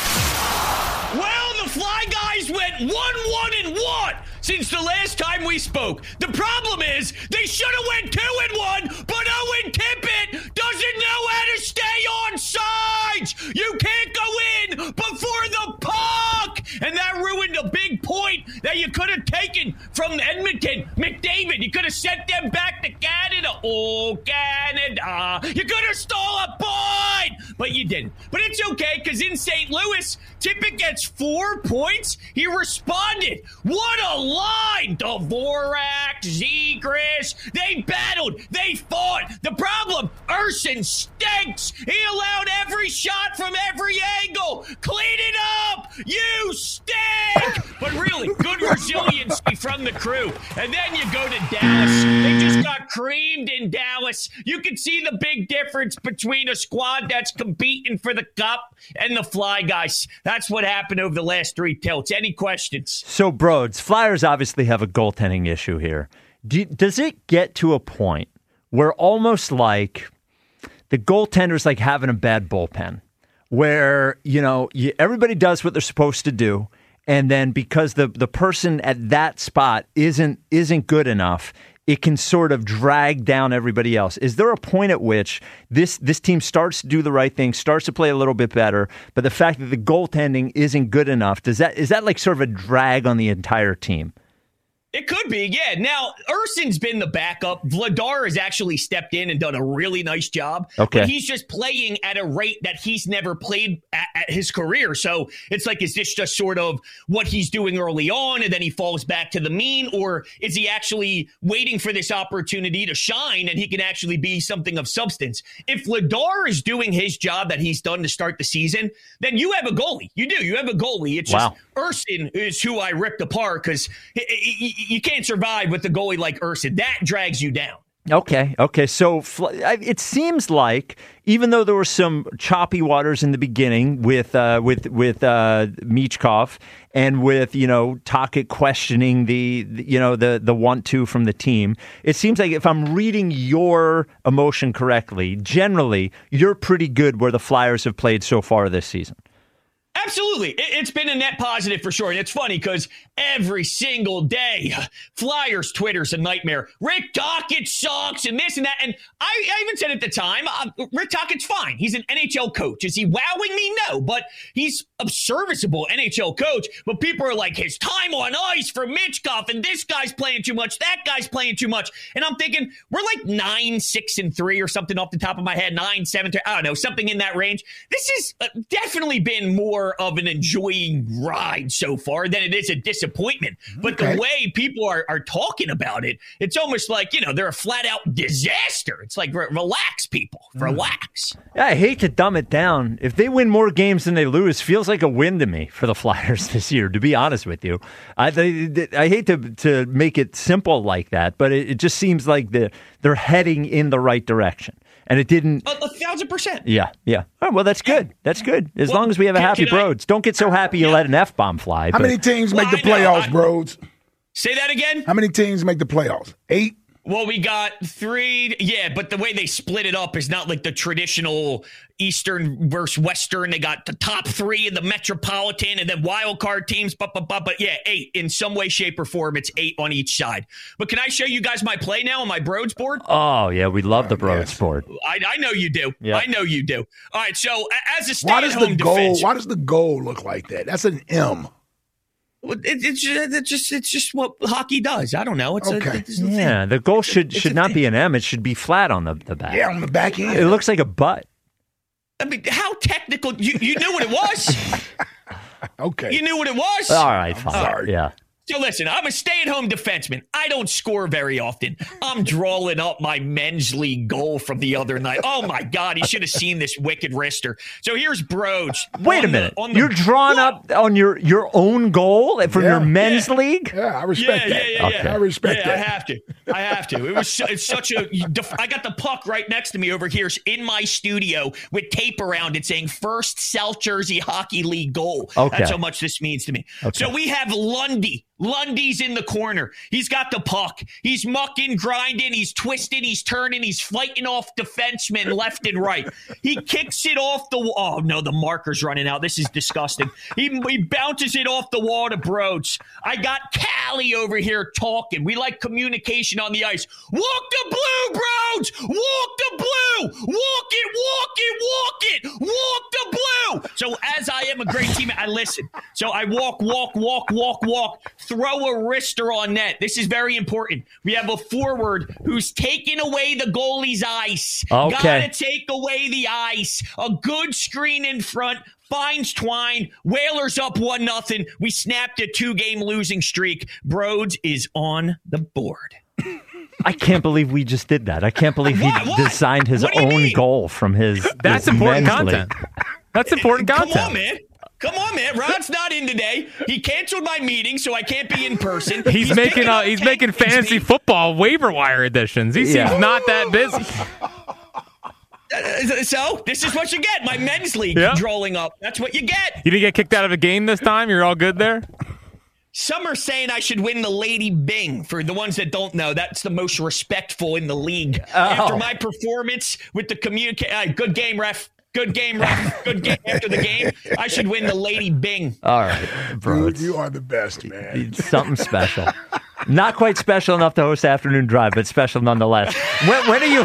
Well, the Fly Guys went 1-1-1 since the last time we spoke. The problem is they should have went 2-1, but Owen Tippett doesn't know how to stay on sides. You can't go in before the puck, and that ruined a big point that you could have taken from Edmonton. McDavid, you could have sent them back to Canada. Oh, Canada. You could have stole a point, but you didn't. But it's okay, because in St. Louis, Tippett gets 4 points. He responded. What a line! Dvorak, Zegras, they battled, they fought. The problem, Urson stinks. He allowed every shot from every angle. Clean it up, you stink. But really, good resiliency from the crew. And then you go to Dallas. They just got creamed in Dallas. You can see the big difference between a squad that's competing for the cup and the Fly Guys. That's what happened over the last 3 tilts. Any questions? So, Broads, Flyers obviously have a goaltending issue here. Does it get to a point where almost like the goaltender's like having a bad bullpen, where, everybody does what they're supposed to do, and then because the person at that spot isn't good enough, it can sort of drag down everybody else? Is there a point at which this team starts to do the right thing, starts to play a little bit better, but the fact that the goaltending isn't good enough, is that like sort of a drag on the entire team? It could be, yeah. Now, Urson's been the backup. Vladar has actually stepped in and done a really nice job. Okay. But he's just playing at a rate that he's never played at his career. So it's like, is this just sort of what he's doing early on and then he falls back to the mean? Or is he actually waiting for this opportunity to shine and he can actually be something of substance? If Vladar is doing his job that he's done to start the season, then you have a goalie. You do. You have a goalie. It's just Urson is who I ripped apart because you can't survive with a goalie like Urson. That drags you down. Okay. So it seems like, even though there were some choppy waters in the beginning with Michkov and with Tocchet questioning the 1-2 from the team, it seems like, if I'm reading your emotion correctly, generally you're pretty good where the Flyers have played so far this season. Absolutely. It's been a net positive for sure. And it's funny because every single day, Flyers Twitter's a nightmare. Rick Tocchet sucks and this and that. And I even said at the time, Rick Tocchet's fine. He's an NHL coach. Is he wowing me? No. But he's a serviceable NHL coach. But people are like, his time on ice for Michkov, and this guy's playing too much, that guy's playing too much. And I'm thinking, we're like 9-6-3 or something off the top of my head, 9-7-3, I don't know, something in that range. This has definitely been more of an enjoying ride so far than it is a disappointment. But the way people are talking about it, it's almost like, they're a flat out disaster. It's like, relax, people, relax. Yeah, I hate to dumb it down. If they win more games than they lose, feels like a win to me for the Flyers this year, to be honest with you. I hate to make it simple like that, but it just seems like they're heading in the right direction. And it didn't. 1,000%. Yeah. Oh, well, that's good. That's good. As long as we have a happy Broads. Don't get so happy you let an F-bomb fly. How many teams make the playoffs, Broads? Say that again? How many teams make the playoffs? 8? Well, we got 3. Yeah, but the way they split it up is not like the traditional Eastern versus Western. They got the top 3 in the Metropolitan and then wild card teams. But yeah, 8 in some way, shape, or form. It's 8 on each side. But can I show you guys my play now on my Broads board? Oh, yeah. We love the Broads board. I know you do. Yeah. I know you do. All right. So as a stay-at-home defense. Why does the goal look like that? That's an M. Well, it's just what hockey does. I don't know. The goal should not be an M. It should be flat on the back. Yeah, on the back end. It looks like a butt. I mean, how technical? You knew what it was. Okay. You knew what it was. All right, fine. Sorry. Yeah. So listen, I'm a stay-at-home defenseman. I don't score very often. I'm drawing up my men's league goal from the other night. Oh, my God. You should have seen this wicked wrister. So here's Broads. Wait a minute. You're drawing up on your own goal from your men's league? Yeah, I respect that. Yeah. Okay. I respect that. I have to. It's such a. I got the puck right next to me over here in my studio with tape around it saying first South Jersey Hockey League goal. Okay. That's how much this means to me. Okay. So we have Lundy. Lundy's in the corner. He's got the puck. He's mucking, grinding. He's twisting. He's turning. He's fighting off defensemen left and right. He kicks it off the wall. Oh, no, the marker's running out. This is disgusting. He bounces it off the wall to Broads. I got Callie over here talking. We like communication on the ice. Walk the blue, Broads! Walk the blue! Walk it! Walk the blue! So as I am a great teammate, I listen. So I walk. Throw a wrister on net. This is very important. We have a forward who's taking away the goalie's ice. Okay. Gotta take away the ice. A good screen in front. Finds Twine. Whalers up 1-0. We snapped a 2-game losing streak. Broads is on the board. I can't believe we just did that. I can't believe he designed his own goal from his. That's important content. That's important content. Come on, man. Rod's not in today. He canceled my meeting, so I can't be in person. He's making fantasy football waiver wire editions. He seems not that busy. So this is what you get. My men's league drawing up. That's what you get. You didn't get kicked out of a game this time? You're all good there? Some are saying I should win the Lady Bing. For the ones that don't know, that's the most respectful in the league. After my performance with the good game, ref. Good game, ref. Good game after the game. I should win the Lady Bing. All right, bro. Dude, you are the best, man. Something special. Not quite special enough to host Afternoon Drive, but special nonetheless. When are you?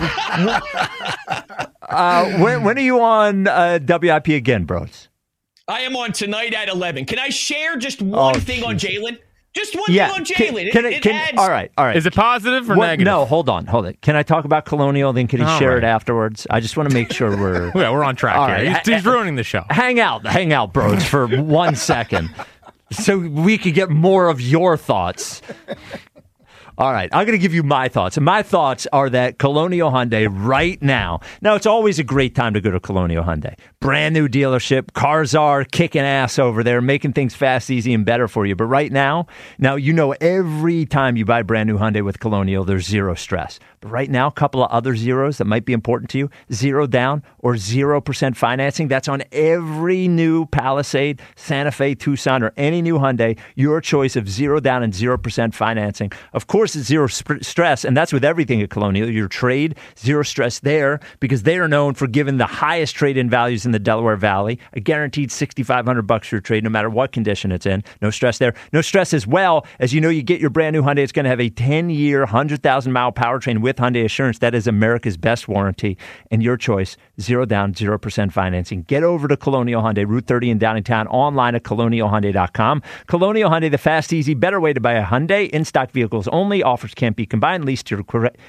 When are you on WIP again, bros? I am on tonight at 11. Can I share just one thing on Jalen? Just one thing on Jalen. It adds. All right. Is it positive or negative? No, hold on. Can I talk about Colonial? Then can he share it afterwards? I just want to make sure we're we're on track here. He's ruining the show. Hang out, bros, for 1 second, so we can get more of your thoughts. All right, I'm going to give you my thoughts. And my thoughts are that Colonial Hyundai right now, it's always a great time to go to Colonial Hyundai. Brand new dealership. Cars are kicking ass over there, making things fast, easy, and better for you. But right now, every time you buy brand new Hyundai with Colonial, there's zero stress. But right now, a couple of other zeros that might be important to you. 0 down or 0% financing. That's on every new Palisade, Santa Fe, Tucson, or any new Hyundai. Your choice of 0 down and 0% financing. Of course, course, it's zero stress, and that's with everything at Colonial. Your trade, zero stress there, because they are known for giving the highest trade-in values in the Delaware Valley. A guaranteed $6,500 for your trade, no matter what condition it's in. No stress there. No stress as well, as you know, you get your brand new Hyundai. It's going to have a 10-year, 100,000-mile powertrain with Hyundai Assurance. That is America's best warranty. And your choice, 0 down, 0% financing. Get over to Colonial Hyundai, Route 30 in Downingtown, online at colonialhyundai.com. Colonial Hyundai, the fast, easy, better way to buy a Hyundai. In-stock vehicles only. Offers can't be combined. Lease tier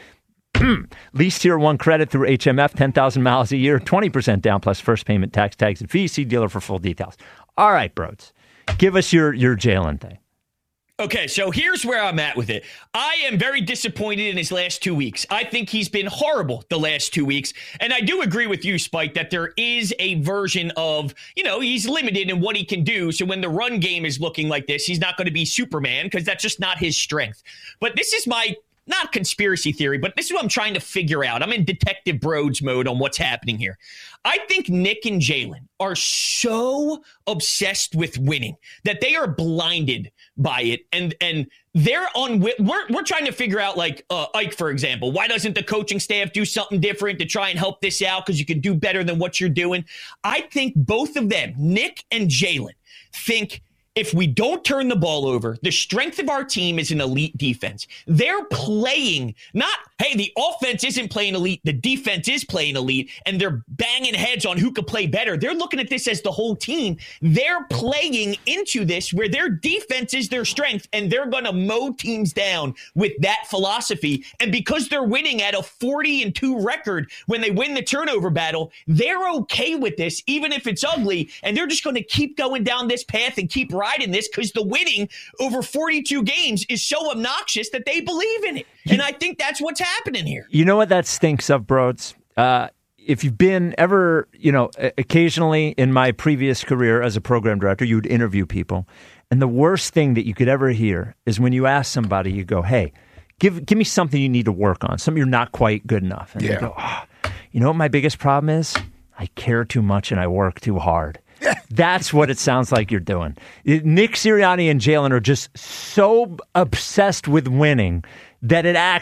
1 credit through HMF, 10,000 miles a year, 20% down plus first payment, tags, and fees. See dealer for full details. All right, Broads. Give us your Jalen thing. Okay, so here's where I'm at with it. I am very disappointed in his last 2 weeks. I think he's been horrible the last 2 weeks. And I do agree with you, Spike, that there is a version of, he's limited in what he can do. So when the run game is looking like this, he's not going to be Superman because that's just not his strength. But this is my, not conspiracy theory, but this is what I'm trying to figure out. I'm in Detective Broads mode on what's happening here. I think Nick and Jalen are so obsessed with winning that they are blinded by it. And they're on, we're trying to figure out, like Ike, for example, why doesn't the coaching staff do something different to try and help this out? Because you can do better than what you're doing. I think both of them, Nick and Jalen, think if we don't turn the ball over, the strength of our team is an elite defense. They're playing, not, hey, the offense isn't playing elite, the defense is playing elite, and they're banging heads on who could play better. They're looking at this as the whole team. They're playing into this where their defense is their strength, and they're going to mow teams down with that philosophy. And because they're winning at a 40-2 record when they win the turnover battle, they're okay with this, even if it's ugly, and they're just going to keep going down this path and keep riding this because the winning over 42 games is so obnoxious that they believe in it. And I think that's what's happening here. You know what that stinks of, Broads? If you've been ever, occasionally in my previous career as a program director, you would interview people. And the worst thing that you could ever hear is when you ask somebody, you go, hey, give me something you need to work on, something you're not quite good enough. And they go, you know what my biggest problem is? I care too much and I work too hard. That's what it sounds like you're doing. Nick Sirianni and Jalen are just so obsessed with winning that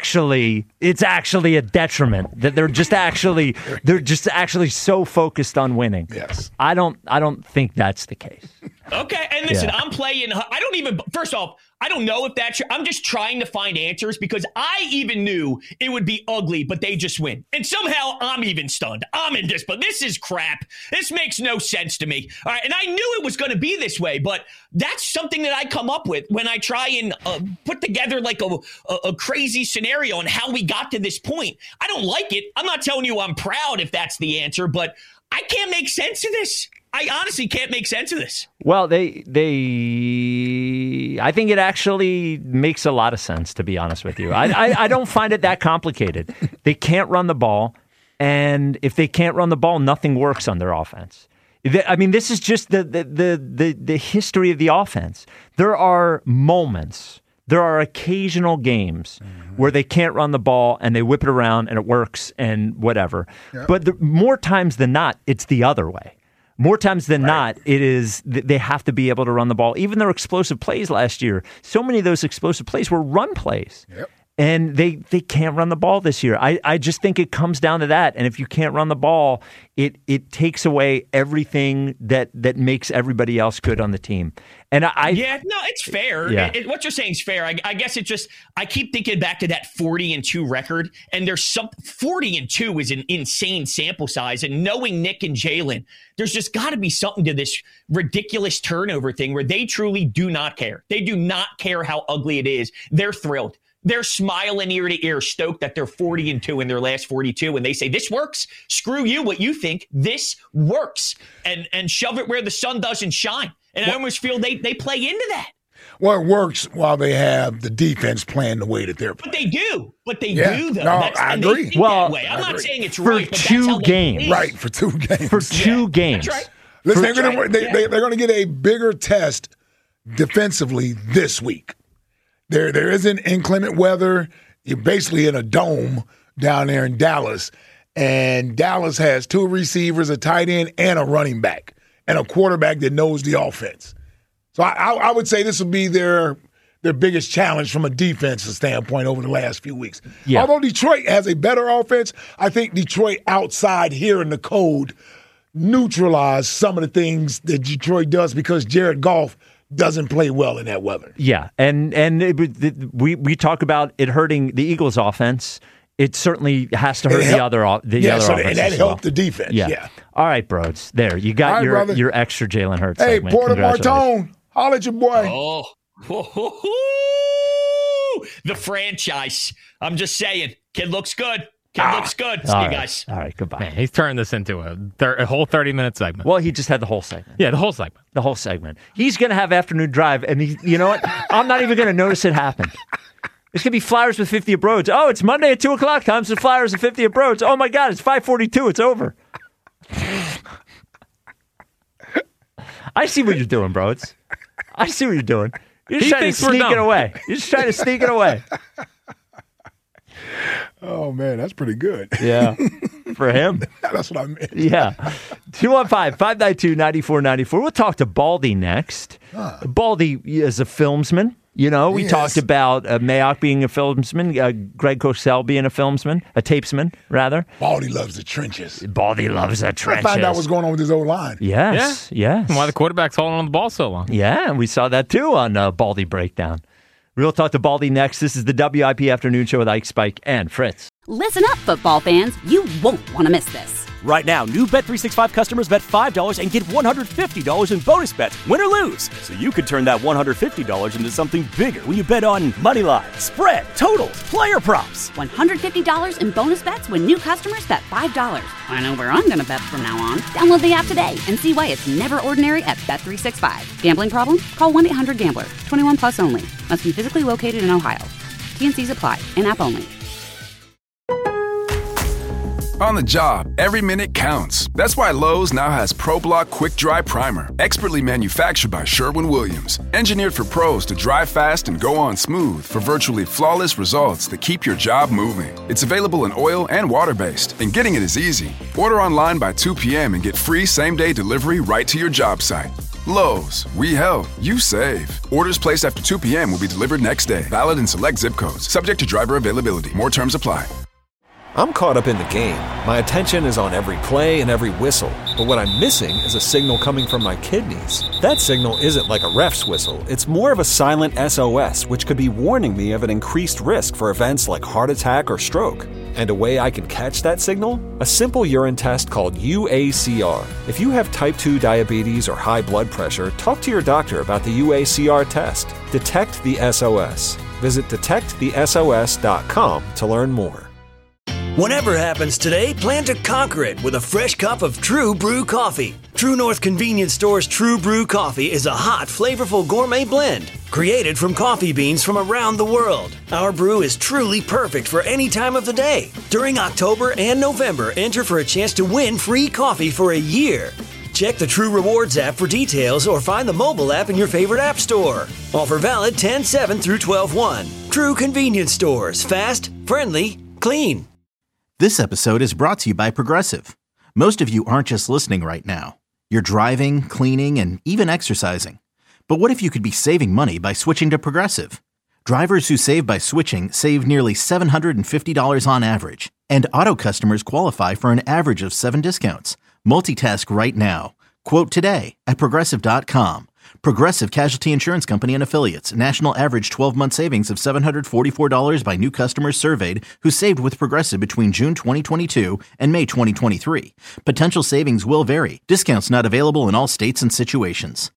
it's actually a detriment. That they're just actually so focused on winning. Yes. I don't think that's the case. Okay, and listen, I'm playing. First off, I don't know if that's true. I'm just trying to find answers because I even knew it would be ugly, but they just win. And somehow I'm even stunned. I'm in disbelief. This is crap. This makes no sense to me. All right, and I knew it was going to be this way, but that's something that I come up with when I try and put together like a crazy scenario on how we got to this point. I don't like it. I'm not telling you I'm proud if that's the answer, but I can't make sense of this. I honestly can't make sense of this. Well, I think it actually makes a lot of sense, to be honest with you. I don't find it that complicated. They can't run the ball, and if they can't run the ball, nothing works on their offense. I mean, this is just the history of the offense. There are moments, there are occasional games where they can't run the ball and they whip it around and it works and whatever. Yep. But more times than not, it's the other way. More times than not, it is they have to be able to run the ball. Even their explosive plays last year, so many of those explosive plays were run plays. Yep. And they can't run the ball this year. I just think it comes down to that. And if you can't run the ball, it takes away everything that makes everybody else good on the team. And it's fair. Yeah. What you're saying is fair. I guess I keep thinking back to that 40-2 record, and there's 40-2 is an insane sample size. And knowing Nick and Jalen, there's just got to be something to this ridiculous turnover thing where they truly do not care. They do not care how ugly it is. They're thrilled. They're smiling ear to ear, stoked that they're 40-2 in their last 42, and they say, this works. Screw you, what you think. This works. And shove it where the sun doesn't shine. And I almost feel they play into that. Well, it works while they have the defense playing the way that they're playing. But they do, though. No, I agree. That way. I'm not saying it's right, but two that's how games. Right, for 2 games. For 2 games. That's right. Listen, they're going to get a bigger test defensively this week. There isn't inclement weather. You're basically in a dome down there in Dallas. And Dallas has 2 receivers, a tight end, and a running back, and a quarterback that knows the offense. So I would say this will be their their biggest challenge from a defensive standpoint over the last few weeks. Yeah. Although Detroit has a better offense, I think Detroit outside here in the cold neutralize some of the things that Detroit does because Jared Goff doesn't play well in that weather. Yeah, and we talk about it hurting the Eagles' offense. It certainly has to hurt the other offense. And that helped the defense. Yeah. All right, Broads. There, you got your extra Jalen Hurts segment. Hey, Porter Martone, holla at your boy. The franchise. I'm just saying, kid looks good. Looks good. See you guys. All right, goodbye. Man, he's turned this into a whole 30-minute segment. Well, he just had the whole segment. Yeah, the whole segment. The whole segment. He's going to have afternoon drive, and you know what? I'm not even going to notice it happen. It's going to be Flyers with 50 at Broads. Oh, it's Monday at 2 o'clock. Times the Flyers at 50 at Broads. Oh, my God, it's 5:42. It's over. I see what you're doing, Broads. I see what you're doing. You're just trying to sneak it away. You're just trying to sneak it away. Oh, man, that's pretty good. Yeah, for him. That's what I meant. Yeah. 215-592-9494. We'll talk to Baldy next. Baldy is a filmsman. You know, we talked about Mayock being a filmsman, Greg Cosell being a filmsman, a tapesman, rather. Baldy loves the trenches. Baldy loves the trenches. I found out what's going on with his old line. Yes. And why the quarterback's holding on the ball so long. Yeah, and we saw that too on Baldy Breakdown. We'll talk to Baldy next. This is the WIP Afternoon Show with Ike, Spike, and Fritz. Listen up, football fans. You won't want to miss this. Right now, new Bet365 customers bet $5 and get $150 in bonus bets, win or lose. So you could turn that $150 into something bigger when you bet on money line, spread, totals, player props. $150 in bonus bets when new customers bet $5. I know where I'm going to bet from now on. Download the app today and see why it's never ordinary at Bet365. Gambling problem? Call 1-800-GAMBLER. 21 plus only. Must be physically located in Ohio. T&Cs apply. In-app only. On the job, every minute counts. That's why Lowe's now has ProBlock Quick Dry Primer, expertly manufactured by Sherwin-Williams. Engineered for pros to dry fast and go on smooth for virtually flawless results that keep your job moving. It's available in oil and water-based, and getting it is easy. Order online by 2 p.m. and get free same-day delivery right to your job site. Lowe's, we help, you save. Orders placed after 2 p.m. will be delivered next day. Valid in select zip codes. Subject to driver availability. More terms apply. I'm caught up in the game. My attention is on every play and every whistle. But what I'm missing is a signal coming from my kidneys. That signal isn't like a ref's whistle. It's more of a silent SOS, which could be warning me of an increased risk for events like heart attack or stroke. And a way I can catch that signal? A simple urine test called UACR. If you have type 2 diabetes or high blood pressure, talk to your doctor about the UACR test. Detect the SOS. Visit detectthesos.com to learn more. Whatever happens today, plan to conquer it with a fresh cup of True Brew coffee. True North Convenience Store's True Brew coffee is a hot, flavorful gourmet blend created from coffee beans from around the world. Our brew is truly perfect for any time of the day. During October and November, enter for a chance to win free coffee for a year. Check the True Rewards app for details or find the mobile app in your favorite app store. Offer valid 10/7 through 12/1. True Convenience Stores. Fast, friendly, clean. This episode is brought to you by Progressive. Most of you aren't just listening right now. You're driving, cleaning, and even exercising. But what if you could be saving money by switching to Progressive? Drivers who save by switching save nearly $750 on average. And auto customers qualify for an average of 7 discounts. Multitask right now. Quote today at Progressive.com. Progressive Casualty Insurance Company and Affiliates. National average 12-month savings of $744 by new customers surveyed who saved with Progressive between June 2022 and May 2023. Potential savings will vary. Discounts not available in all states and situations.